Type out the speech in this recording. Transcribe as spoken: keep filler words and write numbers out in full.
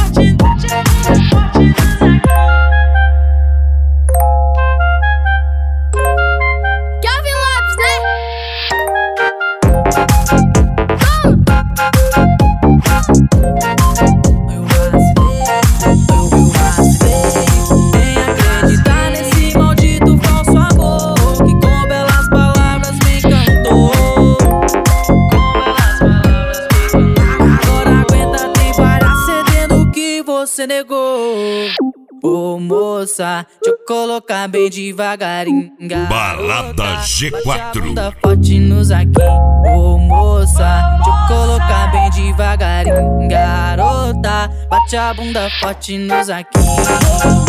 forte, cheirinho forte nos aqui. Calvin Lopes, né? Eu vacilei, eu vacilei. Nem acreditar nesse maldito falso amor que com belas palavras me encantou. Com belas palavras me encantou. Agora aguenta, tem para cedendo o que você negou. Ô moça, deixa eu colocar bem devagarinho. Balada G quatro. Bunda forte nos aqui. Ô moça, deixa eu colocar bem devagarinho. Garota, bate a bunda forte nos aqui.